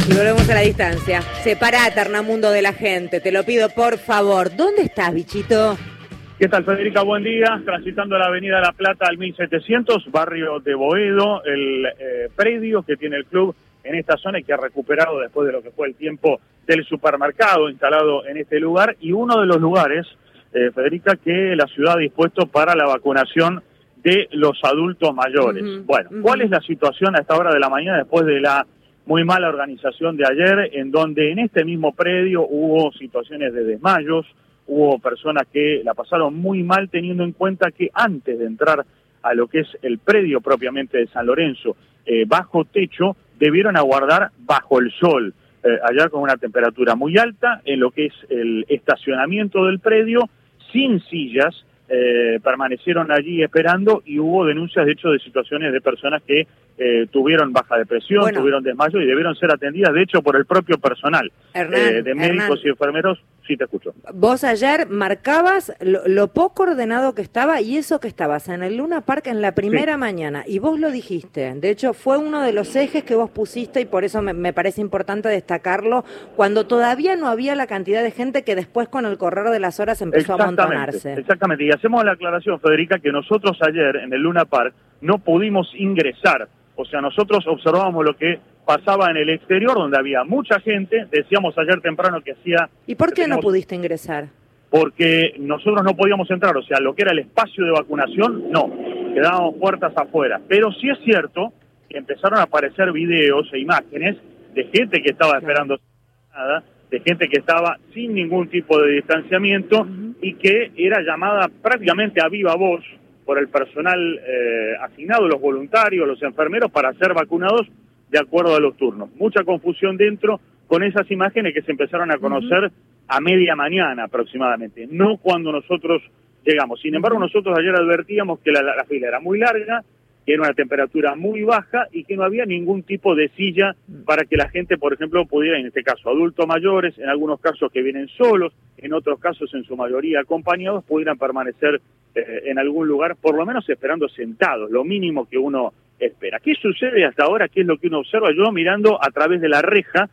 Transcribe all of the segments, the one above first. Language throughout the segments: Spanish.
Y volvemos a la distancia. Separate, Arnamundo, de la gente. Te lo pido, por favor. ¿Dónde estás, bichito? ¿Qué tal, Federica? Buen día. Transitando la avenida La Plata al 1700, barrio de Boedo, el predio que tiene el club en esta zona y que ha recuperado después de lo que fue el tiempo del supermercado instalado en este lugar. Y uno de los lugares, Federica, que la ciudad ha dispuesto para la vacunación de los adultos mayores. Bueno, ¿cuál es la situación a esta hora de la mañana después de la muy mala organización de ayer, en donde en este mismo predio hubo situaciones de desmayos, hubo personas que la pasaron muy mal, teniendo en cuenta que antes de entrar a lo que es el predio propiamente de San Lorenzo, bajo techo, debieron aguardar bajo el sol, allá con una temperatura muy alta, en lo que es el estacionamiento del predio, sin sillas, permanecieron allí esperando y hubo denuncias, de hecho, de situaciones de personas que tuvieron baja de presión, tuvieron desmayo y debieron ser atendidas, de hecho, por el propio personal. De médicos y enfermeros. Sí, te escucho. Vos ayer marcabas lo poco ordenado que estaba, y eso que estabas en el Luna Park en la primera mañana, y vos lo dijiste. De hecho, fue uno de los ejes que vos pusiste, y por eso me parece importante destacarlo, cuando todavía no había la cantidad de gente que después, con el correr de las horas, empezó a amontonarse. Exactamente, y hacemos la aclaración, Federica, que nosotros ayer en el Luna Park no pudimos ingresar. O sea, nosotros observábamos lo que pasaba en el exterior, donde había mucha gente. Decíamos ayer temprano que hacía... ¿Y por qué no pudiste ingresar? Porque nosotros no podíamos entrar, o sea, lo que era el espacio de vacunación, no. Quedábamos puertas afuera. Pero sí es cierto que empezaron a aparecer videos e imágenes de gente que estaba esperando nada, de gente que estaba sin ningún tipo de distanciamiento y que era llamada prácticamente a viva voz por el personal asignado, los voluntarios, los enfermeros, para ser vacunados de acuerdo a los turnos. Mucha confusión dentro con esas imágenes que se empezaron a conocer a media mañana aproximadamente, no cuando nosotros llegamos. Sin embargo, nosotros ayer advertíamos que la fila era muy larga, que era una temperatura muy baja y que no había ningún tipo de silla para que la gente, por ejemplo, pudiera, en este caso adultos mayores, en algunos casos que vienen solos, en otros casos en su mayoría acompañados, pudieran permanecer en algún lugar, por lo menos esperando sentados, lo mínimo que uno espera. ¿Qué sucede hasta ahora? ¿Qué es lo que uno observa? Yo mirando a través de la reja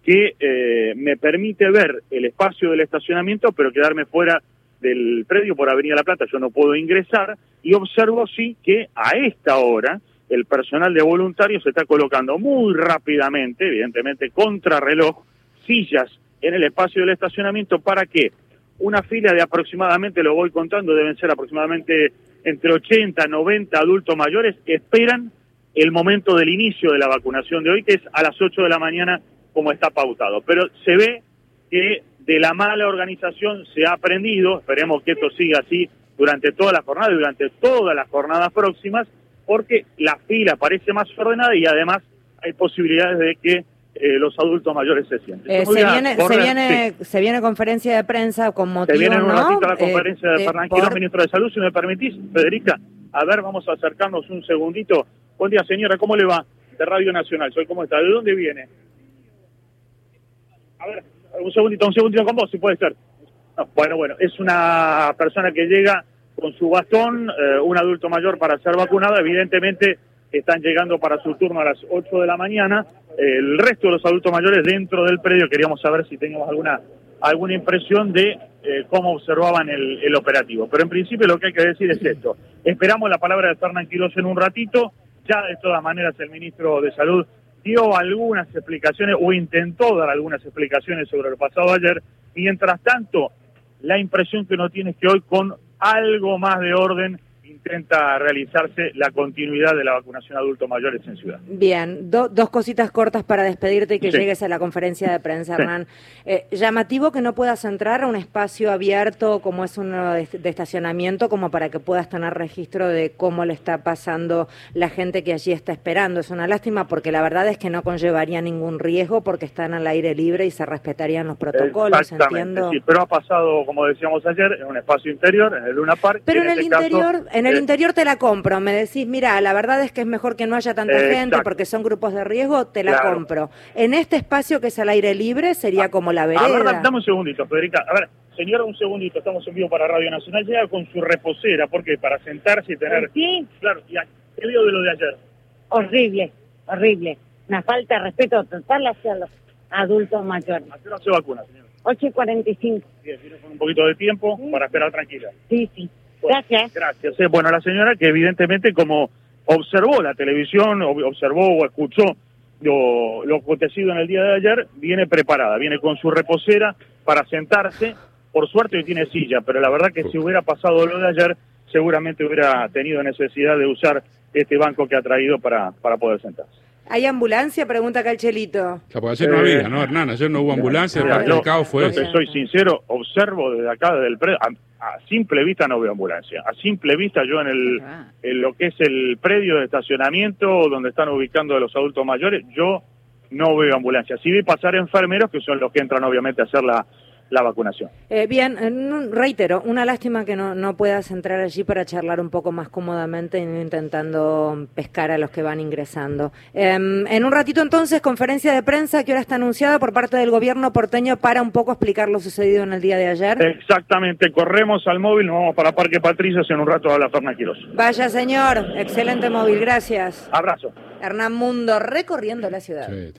que me permite ver el espacio del estacionamiento, pero quedarme fuera del predio por Avenida La Plata, yo no puedo ingresar, y observo sí que a esta hora el personal de voluntarios se está colocando muy rápidamente, evidentemente contrarreloj, sillas en el espacio del estacionamiento para que una fila de aproximadamente, lo voy contando, deben ser aproximadamente entre 80 y 90 adultos mayores, esperan el momento del inicio de la vacunación de hoy, que es a las 8 de la mañana como está pautado. Pero se ve que de la mala organización se ha aprendido, esperemos que esto siga así durante toda la jornada y durante todas las jornadas próximas, porque la fila parece más ordenada y además hay posibilidades de que los adultos mayores se sienten. Se viene conferencia de prensa con motivo, se viene en un ratito la ¿no? conferencia de Fernán Quirós, ministro de Salud, si me permitís, Federica. A ver, vamos a acercarnos un segundito. Buen día, señora, ¿cómo le va? De Radio Nacional, soy, ¿cómo está? ¿De dónde viene? A ver, un segundito con vos, si puede ser. No, bueno, es una persona que llega con su bastón, un adulto mayor para ser vacunado, evidentemente están llegando para su turno a las 8 de la mañana, el resto de los adultos mayores dentro del predio. Queríamos saber si teníamos alguna impresión de cómo observaban el operativo, pero en principio lo que hay que decir es esto: esperamos la palabra de Fernán Quirós en un ratito. Ya de todas maneras el ministro de Salud dio algunas explicaciones o intentó dar algunas explicaciones sobre lo pasado ayer. Mientras tanto, la impresión que uno tiene es que hoy, con algo más de orden, intenta realizarse la continuidad de la vacunación a adultos mayores en Ciudad. Bien, dos cositas cortas para despedirte y que llegues a la conferencia de prensa, Hernán. Llamativo que no puedas entrar a un espacio abierto como es uno de estacionamiento, como para que puedas tener registro de cómo le está pasando la gente que allí está esperando. Es una lástima, porque la verdad es que no conllevaría ningún riesgo, porque están al aire libre y se respetarían los protocolos, entiendo. Sí, pero ha pasado, como decíamos ayer, en un espacio interior, en el Luna Park. Pero en el interior te la compro, me decís, mira, la verdad es que es mejor que no haya tanta gente porque son grupos de riesgo, te la compro. En este espacio que es al aire libre sería como la vereda. A ver, dame un segundito, Federica. A ver, señora, un segundito, estamos en vivo para Radio Nacional. Llega con su reposera, porque para sentarse y tener... Sí. Claro, ¿y qué vio de lo de ayer? Horrible. una falta de respeto total hacia los adultos mayores. ¿A qué hora se vacuna, señora? 8:45. Bien, tiene un poquito de tiempo para esperar tranquila. Sí, sí. Bueno, Gracias. Gracias. Bueno, la señora que evidentemente como observó la televisión, observó o escuchó lo acontecido en el día de ayer, viene preparada, viene con su reposera para sentarse. Por suerte hoy tiene silla, pero la verdad que si hubiera pasado lo de ayer, seguramente hubiera tenido necesidad de usar este banco que ha traído para poder sentarse. ¿Hay ambulancia? Pregunta acá el Chelito. O sea, porque ayer no había, ¿no, Hernán? Ayer no hubo ambulancia, el caos fue Te soy sincero, observo desde acá, desde el predio, a simple vista no veo ambulancia. A simple vista yo en lo que es el predio de estacionamiento donde están ubicando a los adultos mayores, yo no veo ambulancia. Sí vi pasar enfermeros que son los que entran obviamente a hacer la vacunación. Bien, reitero, una lástima que no puedas entrar allí para charlar un poco más cómodamente y no intentando pescar a los que van ingresando. En un ratito entonces, conferencia de prensa que ahora está anunciada por parte del gobierno porteño para un poco explicar lo sucedido en el día de ayer. Exactamente, corremos al móvil, nos vamos para Parque Patricios y en un rato habla Fernán Quirós. Vaya señor, excelente móvil, gracias. Abrazo. Hernán Mundo recorriendo la ciudad. Sí.